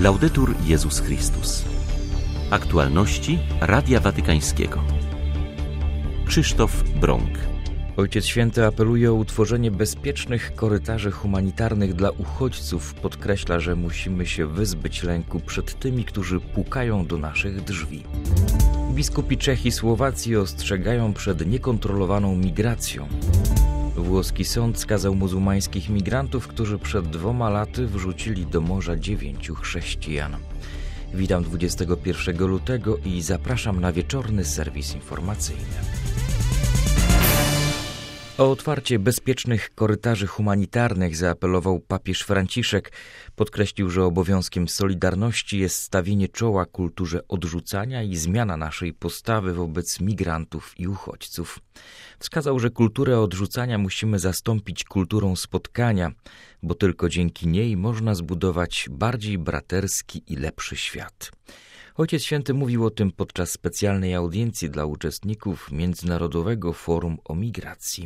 Laudetur Jezus Chrystus. Aktualności Radia Watykańskiego. Krzysztof Brąk. Ojciec Święty apeluje o utworzenie bezpiecznych korytarzy humanitarnych dla uchodźców. Podkreśla, że musimy się wyzbyć lęku przed tymi, którzy pukają do naszych drzwi. Biskupi Czech i Słowacji ostrzegają przed niekontrolowaną migracją. Włoski sąd skazał muzułmańskich migrantów, którzy przed 2 laty wrzucili do morza 9 chrześcijan. Witam 21 lutego i zapraszam na wieczorny serwis informacyjny. O otwarcie bezpiecznych korytarzy humanitarnych zaapelował papież Franciszek. Podkreślił, że obowiązkiem solidarności jest stawienie czoła kulturze odrzucania i zmiana naszej postawy wobec migrantów i uchodźców. Wskazał, że kulturę odrzucania musimy zastąpić kulturą spotkania, bo tylko dzięki niej można zbudować bardziej braterski i lepszy świat. Ojciec Święty mówił o tym podczas specjalnej audiencji dla uczestników Międzynarodowego Forum o Migracji.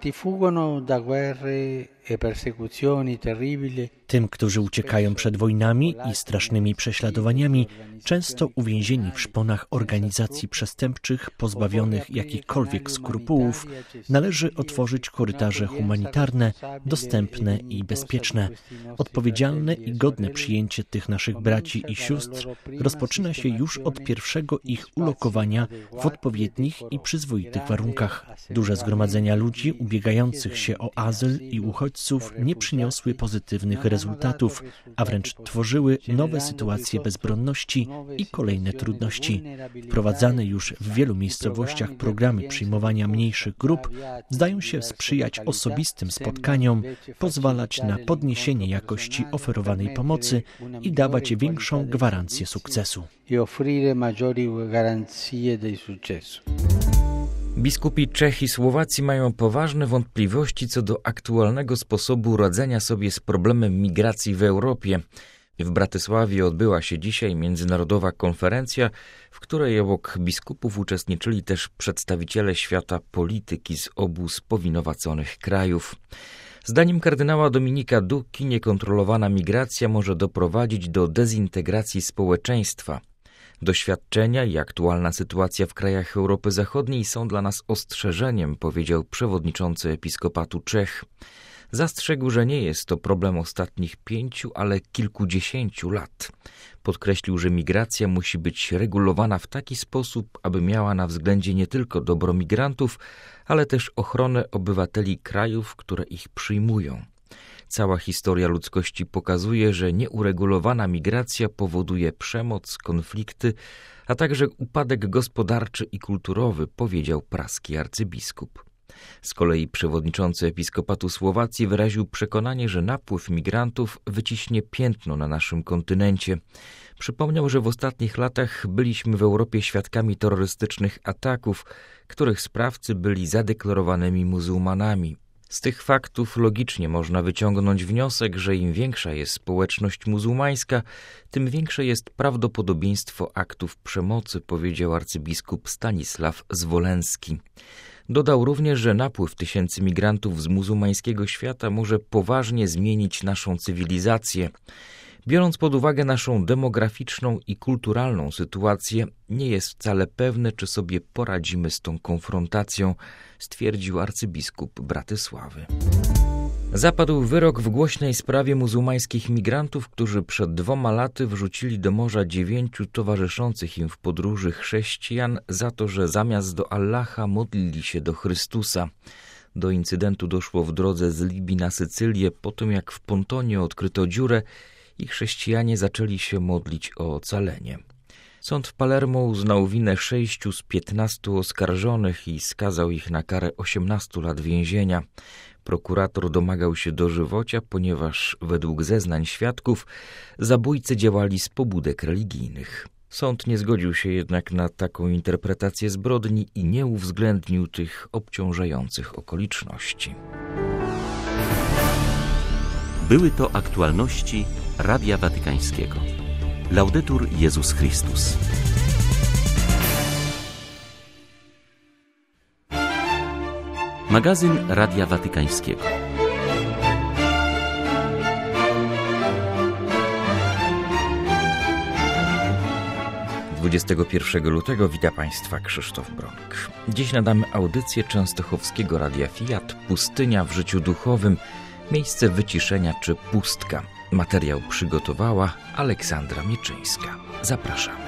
Tym, którzy uciekają przed wojnami i strasznymi prześladowaniami, często uwięzieni w szponach organizacji przestępczych, pozbawionych jakichkolwiek skrupułów, należy otworzyć korytarze humanitarne, dostępne i bezpieczne. Odpowiedzialne i godne przyjęcie tych naszych braci i sióstr rozpoczyna się już od pierwszego ich ulokowania w odpowiednich i przyzwoitych warunkach. Duże zgromadzenia ludzi ubiegających się o azyl i uchodźców nie przyniosły pozytywnych rezultatów, a wręcz tworzyły nowe sytuacje bezbronności i kolejne trudności. Wprowadzane już w wielu miejscowościach programy przyjmowania mniejszych grup zdają się sprzyjać osobistym spotkaniom, pozwalać na podniesienie jakości oferowanej pomocy i dawać większą gwarancję sukcesu. Biskupi Czech i Słowacji mają poważne wątpliwości co do aktualnego sposobu radzenia sobie z problemem migracji w Europie. W Bratysławie odbyła się dzisiaj międzynarodowa konferencja, w której obok biskupów uczestniczyli też przedstawiciele świata polityki z obu spowinowaconych krajów. Zdaniem kardynała Dominika Duki niekontrolowana migracja może doprowadzić do dezintegracji społeczeństwa. Doświadczenia i aktualna sytuacja w krajach Europy Zachodniej są dla nas ostrzeżeniem, powiedział przewodniczący Episkopatu Czech. Zastrzegł, że nie jest to problem ostatnich 5, ale kilkudziesięciu lat. Podkreślił, że migracja musi być regulowana w taki sposób, aby miała na względzie nie tylko dobro migrantów, ale też ochronę obywateli krajów, które ich przyjmują. Cała historia ludzkości pokazuje, że nieuregulowana migracja powoduje przemoc, konflikty, a także upadek gospodarczy i kulturowy, powiedział praski arcybiskup. Z kolei przewodniczący Episkopatu Słowacji wyraził przekonanie, że napływ migrantów wyciśnie piętno na naszym kontynencie. Przypomniał, że w ostatnich latach byliśmy w Europie świadkami terrorystycznych ataków, których sprawcy byli zadeklarowanymi muzułmanami. Z tych faktów logicznie można wyciągnąć wniosek, że im większa jest społeczność muzułmańska, tym większe jest prawdopodobieństwo aktów przemocy, powiedział arcybiskup Stanisław Zwolenski. Dodał również, że napływ tysięcy migrantów z muzułmańskiego świata może poważnie zmienić naszą cywilizację. Biorąc pod uwagę naszą demograficzną i kulturalną sytuację, nie jest wcale pewne, czy sobie poradzimy z tą konfrontacją, stwierdził arcybiskup Bratysławy. Zapadł wyrok w głośnej sprawie muzułmańskich migrantów, którzy przed 2 laty wrzucili do morza 9 towarzyszących im w podróży chrześcijan za to, że zamiast do Allaha modlili się do Chrystusa. Do incydentu doszło w drodze z Libii na Sycylię po tym, jak w pontonie odkryto dziurę i chrześcijanie zaczęli się modlić o ocalenie. Sąd w Palermo uznał winę 6 z 15 oskarżonych i skazał ich na karę 18 lat więzienia. Prokurator domagał się dożywocia, ponieważ według zeznań świadków zabójcy działali z pobudek religijnych. Sąd nie zgodził się jednak na taką interpretację zbrodni i nie uwzględnił tych obciążających okoliczności. Były to aktualności Radia Watykańskiego. Laudetur Jezus Chrystus. Magazyn Radia Watykańskiego. 21 lutego wita Państwa Krzysztof Bronek. Dziś nadamy audycję częstochowskiego Radia Fiat Pustynia w życiu duchowym, miejsce wyciszenia czy pustka. Materiał przygotowała Aleksandra Mieczyńska. Zapraszamy.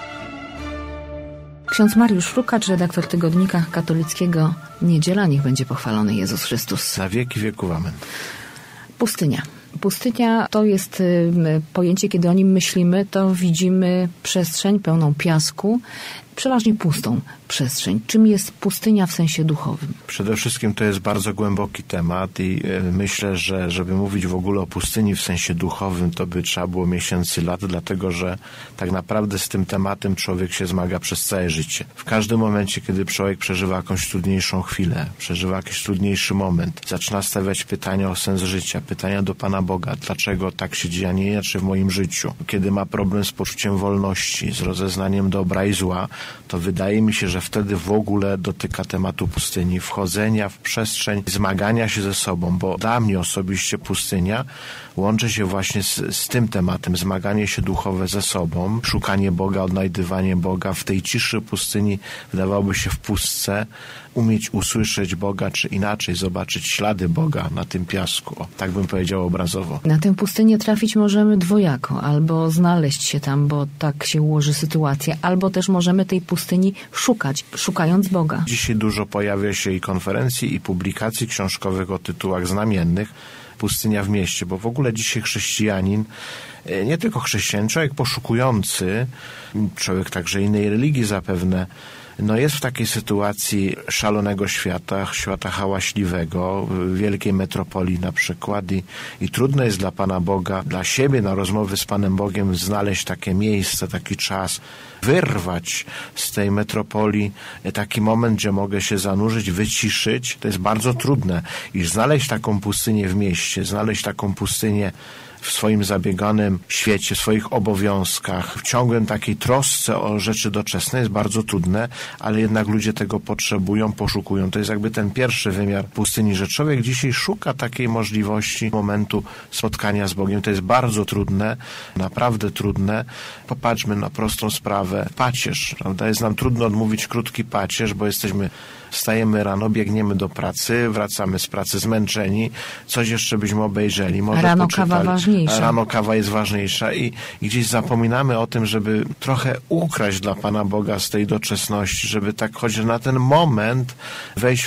Ksiądz Mariusz Frukacz, redaktor tygodnika katolickiego Niedziela. Niech będzie pochwalony Jezus Chrystus. Na wieki wieków. Amen. Pustynia. Pustynia to jest pojęcie, kiedy o nim myślimy, to widzimy przestrzeń pełną piasku, przeważnie pustą przestrzeń. Czym jest pustynia w sensie duchowym? Przede wszystkim to jest bardzo głęboki temat i myślę, że żeby mówić w ogóle o pustyni w sensie duchowym, to by trzeba było miesięcy, lat, dlatego że tak naprawdę z tym tematem człowiek się zmaga przez całe życie. W każdym momencie, kiedy człowiek przeżywa jakąś trudniejszą chwilę, przeżywa jakiś trudniejszy moment, zaczyna stawiać pytania o sens życia, pytania do Pana Boga, dlaczego tak się dzieje, a nie inaczej w moim życiu. Kiedy ma problem z poczuciem wolności, z rozeznaniem dobra i zła, to wydaje mi się, że wtedy w ogóle dotyka tematu pustyni, wchodzenia w przestrzeń, zmagania się ze sobą, bo dla mnie osobiście pustynia łączy się właśnie z tym tematem, zmaganie się duchowe ze sobą, szukanie Boga, odnajdywanie Boga. W tej ciszy pustyni wydawałoby się w pustce umieć usłyszeć Boga, czy inaczej zobaczyć ślady Boga na tym piasku. O, tak bym powiedział obrazowo. Na tę pustynię trafić możemy dwojako, albo znaleźć się tam, bo tak się ułoży sytuacja, albo też możemy tej pustyni szukać, szukając Boga. Dzisiaj dużo pojawia się i konferencji, i publikacji książkowych o tytułach znamiennych. Pustynia w mieście, bo w ogóle dzisiaj chrześcijanin, nie tylko chrześcijanin, człowiek poszukujący, człowiek także innej religii zapewne, jest w takiej sytuacji szalonego świata hałaśliwego, wielkiej metropolii na przykład i trudno jest dla Pana Boga, dla siebie na rozmowy z Panem Bogiem znaleźć takie miejsce, taki czas, wyrwać z tej metropolii taki moment, gdzie mogę się zanurzyć, wyciszyć. To jest bardzo trudne. I znaleźć taką pustynię w mieście, znaleźć taką pustynię w swoim zabieganym świecie, w swoich obowiązkach, w ciągłym takiej trosce o rzeczy doczesne jest bardzo trudne, ale jednak ludzie tego potrzebują, poszukują. To jest jakby ten pierwszy wymiar pustyni, że człowiek dzisiaj szuka takiej możliwości momentu spotkania z Bogiem. To jest bardzo trudne, naprawdę trudne. Popatrzmy na prostą sprawę. Pacierz, prawda? Jest nam trudno odmówić krótki pacierz, bo wstajemy rano, biegniemy do pracy, wracamy z pracy zmęczeni, coś jeszcze byśmy obejrzeli, może rano poczytali. Kawa ważniejsza. Rano kawa jest ważniejsza i gdzieś zapominamy o tym, żeby trochę ukraść dla Pana Boga z tej doczesności, żeby tak choć na ten moment wejść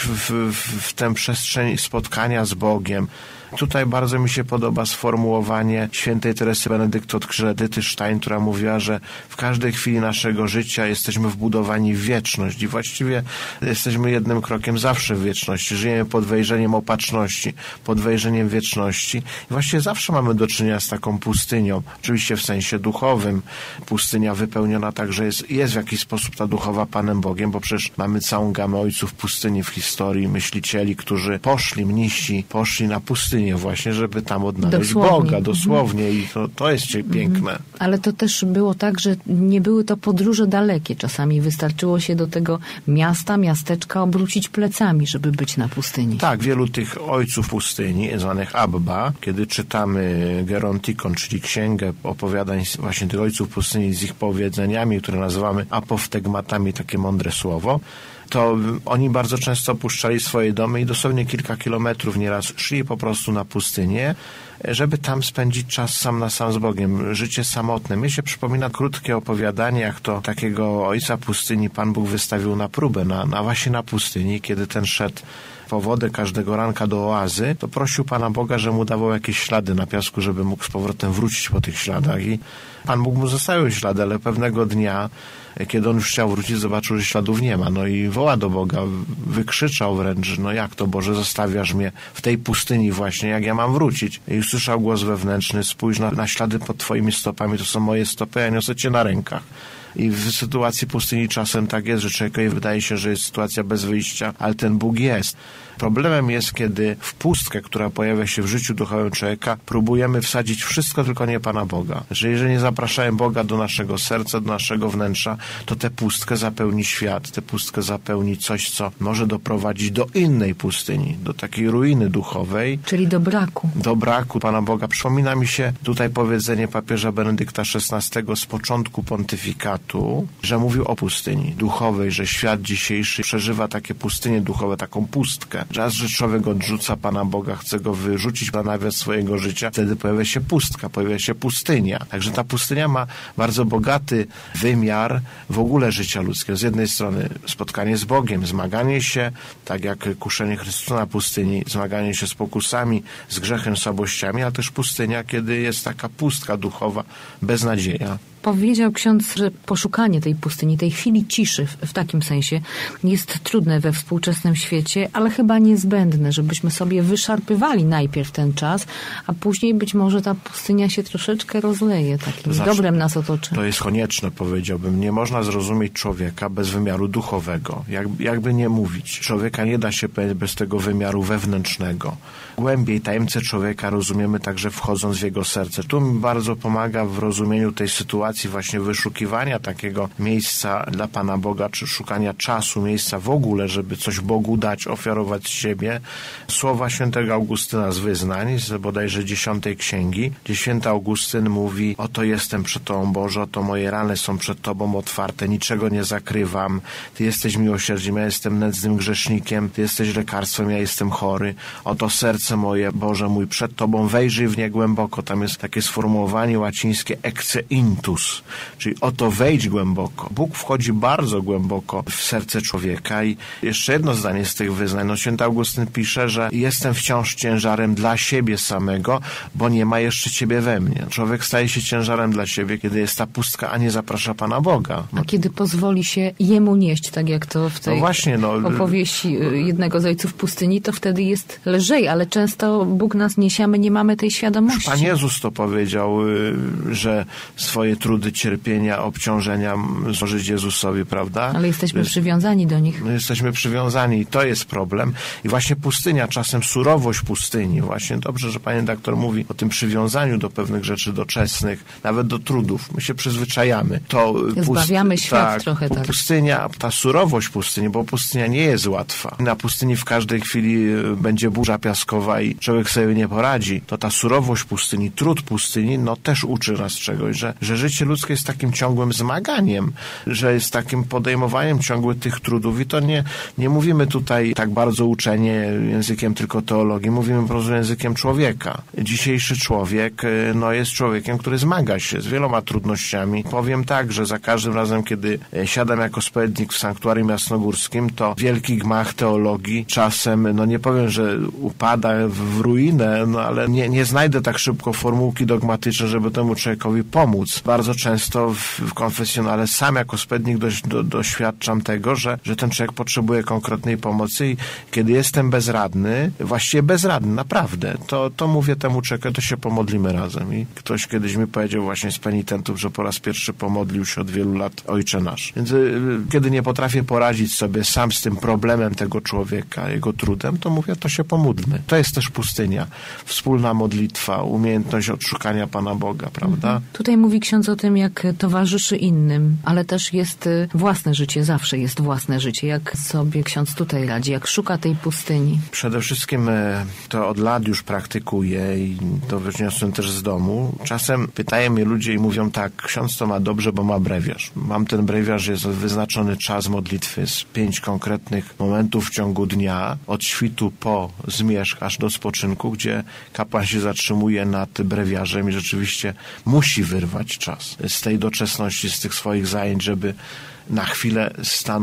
w tę przestrzeń spotkania z Bogiem. Tutaj bardzo mi się podoba sformułowanie świętej Teresy Benedykty od Krzyża Edyty Stein, która mówiła, że w każdej chwili naszego życia jesteśmy wbudowani w wieczność i właściwie jesteśmy jednym krokiem zawsze w wieczności. Żyjemy pod wejrzeniem opatrzności, pod wejrzeniem wieczności i właściwie zawsze mamy do czynienia z taką pustynią. Oczywiście w sensie duchowym. Pustynia wypełniona także jest w jakiś sposób ta duchowa Panem Bogiem, bo przecież mamy całą gamę ojców pustyni w historii, myślicieli, którzy mnisi poszli na pustynię właśnie, żeby tam odnaleźć Boga, dosłownie i to jest piękne. Ale to też było tak, że nie były to podróże dalekie. Czasami wystarczyło się do tego miasteczka obrócić plecami, żeby być na pustyni. Tak, wielu tych ojców pustyni, zwanych Abba, kiedy czytamy Gerontikon, czyli księgę opowiadań właśnie tych ojców pustyni z ich powiedzeniami, które nazywamy apoftegmatami, takie mądre słowo, to oni bardzo często opuszczali swoje domy i dosłownie kilka kilometrów nieraz szli po prostu na pustynię, żeby tam spędzić czas sam na sam z Bogiem, życie samotne. Mnie się przypomina krótkie opowiadanie, jak to takiego ojca pustyni Pan Bóg wystawił na próbę, właśnie na pustyni, kiedy ten szedł po wodę każdego ranka do oazy, to prosił Pana Boga, że mu dawał jakieś ślady na piasku, żeby mógł z powrotem wrócić po tych śladach i Pan Bóg mu zostawił ślady, ale pewnego dnia, kiedy on już chciał wrócić, zobaczył, że śladów nie ma. I woła do Boga, wykrzyczał wręcz, jak to Boże, zostawiasz mnie w tej pustyni właśnie, jak ja mam wrócić? I usłyszał głos wewnętrzny, spójrz na ślady pod twoimi stopami, to są moje stopy, ja niosę cię na rękach. I w sytuacji pustyni czasem tak jest, że człowiekowi wydaje się, że jest sytuacja bez wyjścia, ale ten Bóg jest. Problemem jest, kiedy w pustkę, która pojawia się w życiu duchowym człowieka, próbujemy wsadzić wszystko, tylko nie Pana Boga. Że jeżeli nie zapraszamy Boga do naszego serca, do naszego wnętrza, to tę pustkę zapełni świat, tę pustkę zapełni coś, co może doprowadzić do innej pustyni, do takiej ruiny duchowej. Czyli do braku. Do braku Pana Boga. Przypomina mi się tutaj powiedzenie papieża Benedykta XVI z początku pontyfikatu. światu, że mówił o pustyni duchowej, że świat dzisiejszy przeżywa takie pustynie duchowe, taką pustkę. Raz, że człowiek odrzuca Pana Boga, chce go wyrzucić na nawias swojego życia, wtedy pojawia się pustka, pojawia się pustynia. Także ta pustynia ma bardzo bogaty wymiar w ogóle życia ludzkiego. Z jednej strony spotkanie z Bogiem, zmaganie się, tak jak kuszenie Chrystusa na pustyni, zmaganie się z pokusami, z grzechem, słabościami, ale też pustynia, kiedy jest taka pustka duchowa, beznadzieja. Powiedział ksiądz, że poszukanie tej pustyni, tej chwili ciszy w takim sensie jest trudne we współczesnym świecie, ale chyba niezbędne, żebyśmy sobie wyszarpywali najpierw ten czas, a później być może ta pustynia się troszeczkę rozleje, takim dobrem nas otoczy. To jest konieczne, powiedziałbym. Nie można zrozumieć człowieka bez wymiaru duchowego. Jakby nie mówić. Człowieka nie da się powiedzieć bez tego wymiaru wewnętrznego. Głębiej tajemnicę człowieka rozumiemy także wchodząc w jego serce. Tu mi bardzo pomaga w rozumieniu tej sytuacji właśnie wyszukiwania takiego miejsca dla Pana Boga, czy szukania czasu, miejsca w ogóle, żeby coś Bogu dać, ofiarować siebie. Słowa świętego Augustyna z Wyznań, z bodajże 10 księgi, gdzie święty Augustyn mówi: oto jestem przed Tobą, Boże, oto moje rany są przed Tobą otwarte, niczego nie zakrywam. Ty jesteś miłosierdziem, ja jestem nędznym grzesznikiem, Ty jesteś lekarstwem, ja jestem chory. Oto serce moje, Boże mój, przed Tobą, wejrzyj w nie głęboko. Tam jest takie sformułowanie łacińskie ecce intus, czyli oto wejdź głęboko. Bóg wchodzi bardzo głęboko w serce człowieka. I jeszcze jedno zdanie z tych wyznań. Święty Augustyn pisze, że jestem wciąż ciężarem dla siebie samego, bo nie ma jeszcze Ciebie we mnie. Człowiek staje się ciężarem dla siebie, kiedy jest ta pustka, a nie zaprasza Pana Boga. A kiedy pozwoli się Jemu nieść, tak jak to w tej opowieści jednego z ojców pustyni, to wtedy jest lżej, ale często Bóg nas niesie, a my nie mamy tej świadomości. Pan Jezus to powiedział, że swoje trudy, cierpienia, obciążenia złożyć Jezusowi, prawda? Ale jesteśmy przywiązani do nich. My jesteśmy przywiązani i to jest problem. I właśnie pustynia, czasem surowość pustyni, właśnie dobrze, że Panie doktor mówi o tym przywiązaniu do pewnych rzeczy doczesnych, nawet do trudów. My się przyzwyczajamy. Zbawiamy świat trochę, tak. Pustynia, ta surowość pustyni, bo pustynia nie jest łatwa. Na pustyni w każdej chwili będzie burza piaskowa i człowiek sobie nie poradzi. To ta surowość pustyni, trud pustyni, też uczy nas czegoś, że życie ludzkie jest takim ciągłym zmaganiem, że jest takim podejmowaniem ciągłych tych trudów i to nie mówimy tutaj tak bardzo uczenie językiem tylko teologii, mówimy po prostu językiem człowieka. Dzisiejszy człowiek jest człowiekiem, który zmaga się z wieloma trudnościami. Powiem tak, że za każdym razem, kiedy siadam jako spowiednik w sanktuarium jasnogórskim, to wielki gmach teologii czasem, nie powiem, że upada w ruinę, ale nie znajdę tak szybko formułki dogmatycznej, żeby temu człowiekowi pomóc. Bardzo często w konfesjonale sam jako spowiednik doświadczam tego, że ten człowiek potrzebuje konkretnej pomocy i kiedy jestem bezradny, właściwie bezradny, naprawdę, to mówię temu człowiekowi, to się pomodlimy razem. I ktoś kiedyś mi powiedział właśnie z penitentów, że po raz pierwszy pomodlił się od wielu lat Ojcze Nasz. Więc kiedy nie potrafię poradzić sobie sam z tym problemem tego człowieka, jego trudem, to mówię, to się pomódlmy. To jest też pustynia. Wspólna modlitwa, umiejętność odszukania Pana Boga, prawda? Tutaj mówi ksiądz o tym, jak towarzyszy innym, ale też jest własne życie, zawsze jest własne życie. Jak sobie ksiądz tutaj radzi, jak szuka tej pustyni? Przede wszystkim to od lat już praktykuję i to wyniosłem też z domu. Czasem pytają mnie ludzie i mówią tak, ksiądz to ma dobrze, bo ma brewiarz. Mam ten brewiarz, jest wyznaczony czas modlitwy z 5 konkretnych momentów w ciągu dnia, od świtu po zmierzch aż do spoczynku, gdzie kapłan się zatrzymuje nad brewiarzem i rzeczywiście musi wyrwać czas z tej doczesności, z tych swoich zajęć, żeby na chwilę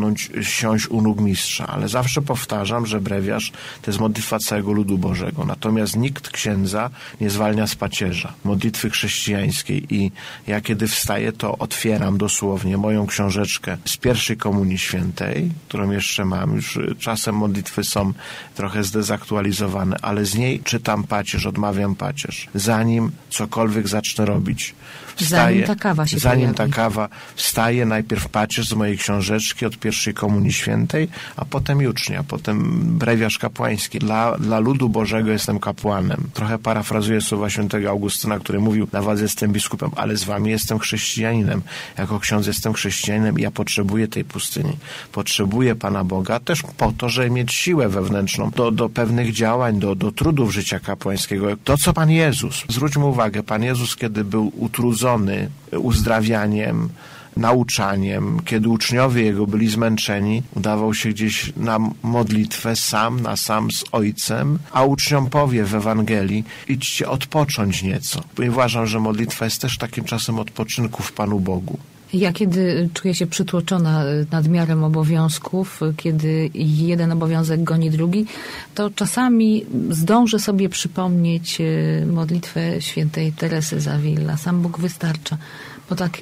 siąść u nóg mistrza, ale zawsze powtarzam, że brewiarz to jest modlitwa całego ludu Bożego. Natomiast nikt księdza nie zwalnia z pacierza, modlitwy chrześcijańskiej i ja kiedy wstaję, to otwieram dosłownie moją książeczkę z pierwszej Komunii Świętej, którą jeszcze mam. Już czasem modlitwy są trochę zdezaktualizowane, ale z niej czytam pacierz, odmawiam pacierz. Zanim cokolwiek zacznę robić. Zanim ta kawa się pojawi. Wstaję, najpierw pacierz z mojej książeczki od pierwszej Komunii Świętej, a potem jucznia, potem brewiarz kapłański. Dla ludu Bożego jestem kapłanem. Trochę parafrazuję słowa świętego Augustyna, który mówił, dla was jestem biskupem, ale z wami jestem chrześcijaninem. Jako ksiądz jestem chrześcijaninem i ja potrzebuję tej pustyni. Potrzebuję Pana Boga też po to, żeby mieć siłę wewnętrzną do pewnych działań, do trudów życia kapłańskiego. To, co Pan Jezus. Zwróćmy uwagę, Pan Jezus, kiedy był utrudzony uzdrawianiem, nauczaniem. Kiedy uczniowie jego byli zmęczeni, udawał się gdzieś na modlitwę sam z Ojcem, a uczniom powie w Ewangelii: idźcie odpocząć nieco. Bo uważam, że modlitwa jest też takim czasem odpoczynku w Panu Bogu. Ja kiedy czuję się przytłoczona nadmiarem obowiązków, kiedy jeden obowiązek goni drugi, to czasami zdążę sobie przypomnieć modlitwę świętej Teresy z Avila. Sam Bóg wystarcza. Bo tak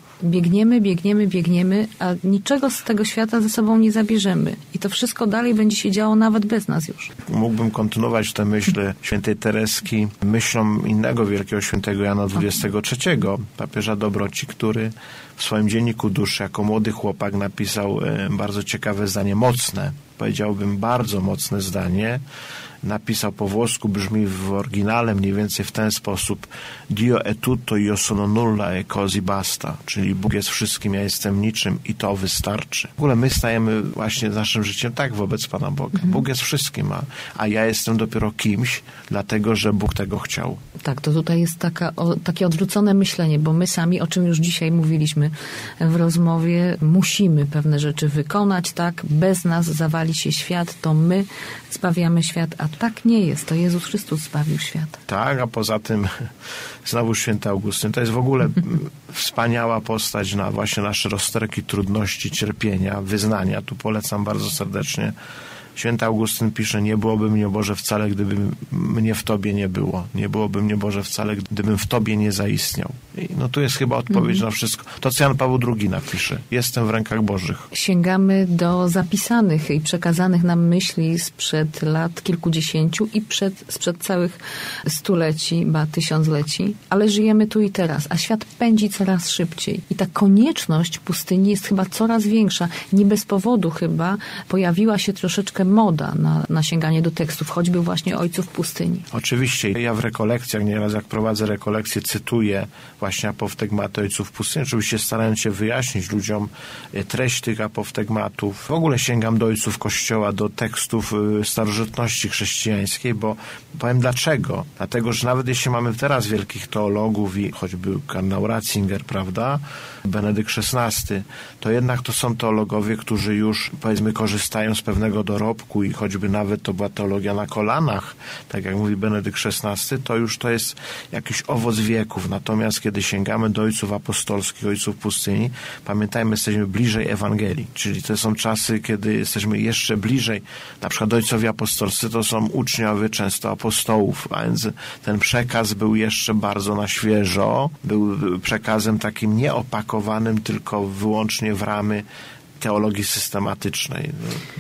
biegniemy, a niczego z tego świata ze sobą nie zabierzemy. I to wszystko dalej będzie się działo nawet bez nas już. Mógłbym kontynuować tę myśl świętej Tereski myślą innego wielkiego świętego Jana XXIII, papieża dobroci, który w swoim dzienniku duszy jako młody chłopak napisał bardzo ciekawe zdanie, mocne, powiedziałbym bardzo mocne zdanie. Napisał po włosku, brzmi w oryginale mniej więcej w ten sposób: Dio è tutto, io sono nulla e così basta. Czyli Bóg jest wszystkim, ja jestem niczym i to wystarczy. W ogóle my stajemy właśnie z naszym życiem tak wobec Pana Boga. Bóg jest wszystkim, a ja jestem dopiero kimś, dlatego że Bóg tego chciał. Tak, to tutaj jest takie odwrócone myślenie, bo my sami, o czym już dzisiaj mówiliśmy w rozmowie, musimy pewne rzeczy wykonać, tak? Bez nas zawali się świat, to my zbawiamy świat, a tak nie jest. To Jezus Chrystus zbawił świat. Tak, a poza tym znowu święty Augustyn. To jest w ogóle wspaniała postać na właśnie nasze rozterki, trudności, cierpienia, wyznania. Tu polecam bardzo serdecznie. Święty Augustyn pisze: nie byłoby mnie, Boże, wcale, gdyby mnie w Tobie nie było. Nie byłoby mnie, Boże, wcale, gdybym w Tobie nie zaistniał. I no tu jest chyba odpowiedź na wszystko. To, co Jan Paweł II napisze. Jestem w rękach Bożych. Sięgamy do zapisanych i przekazanych nam myśli sprzed lat kilkudziesięciu i sprzed całych stuleci, ba tysiącleci, ale żyjemy tu i teraz, a świat pędzi coraz szybciej. I ta konieczność pustyni jest chyba coraz większa. Nie bez powodu chyba pojawiła się troszeczkę moda na sięganie do tekstów, choćby właśnie ojców pustyni. Oczywiście. Ja w rekolekcjach, nieraz jak prowadzę rekolekcje, cytuję właśnie apoftegmaty ojców pustyni. Oczywiście starając się wyjaśnić ludziom treść tych apoftegmatów. W ogóle sięgam do ojców Kościoła, do tekstów starożytności chrześcijańskiej, bo powiem dlaczego. Dlatego, że nawet jeśli mamy teraz wielkich teologów i choćby kardynał Ratzinger, prawda, Benedykt XVI, to jednak to są teologowie, którzy już, powiedzmy, korzystają z pewnego dorobku i choćby nawet to była teologia na kolanach, tak jak mówi Benedykt XVI, to już to jest jakiś owoc wieków. Natomiast kiedy sięgamy do ojców apostolskich, ojców pustyni, pamiętajmy, jesteśmy bliżej Ewangelii, czyli to są czasy, kiedy jesteśmy jeszcze bliżej. Na przykład ojcowie apostolscy to są uczniowie często apostołów, a więc ten przekaz był jeszcze bardzo na świeżo, był przekazem takim nieopakowanym tylko wyłącznie w ramy teologii systematycznej.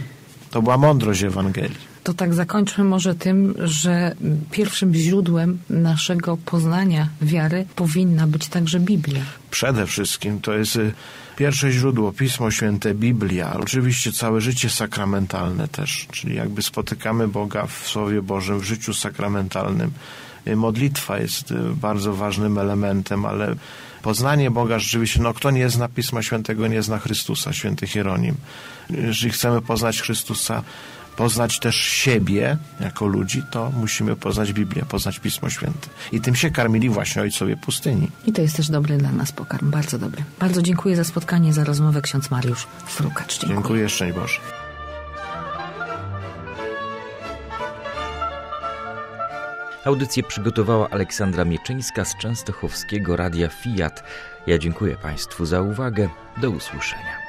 To była mądrość Ewangelii. To tak zakończmy może tym, że pierwszym źródłem naszego poznania wiary powinna być także Biblia. Przede wszystkim to jest pierwsze źródło, Pismo Święte, Biblia. Oczywiście całe życie sakramentalne też, czyli jakby spotykamy Boga w Słowie Bożym, w życiu sakramentalnym. Modlitwa jest bardzo ważnym elementem, ale poznanie Boga rzeczywiście, kto nie zna Pisma Świętego, nie zna Chrystusa, święty Hieronim. Jeżeli chcemy poznać Chrystusa, poznać też siebie jako ludzi, to musimy poznać Biblię, poznać Pismo Święte. I tym się karmili właśnie ojcowie pustyni. I to jest też dobry dla nas pokarm, bardzo dobry. Bardzo dziękuję za spotkanie, za rozmowę, ksiądz Mariusz Frukacz. Dziękuję, szczęść Boże. Audycję przygotowała Aleksandra Mieczyńska z częstochowskiego Radia Fiat. Ja dziękuję Państwu za uwagę. Do usłyszenia.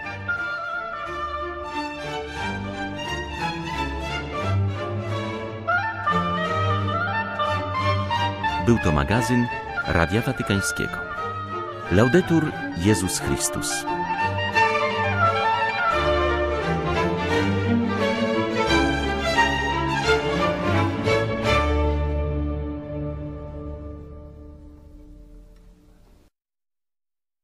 Był to magazyn Radia Watykańskiego. Laudetur Jezus Chrystus.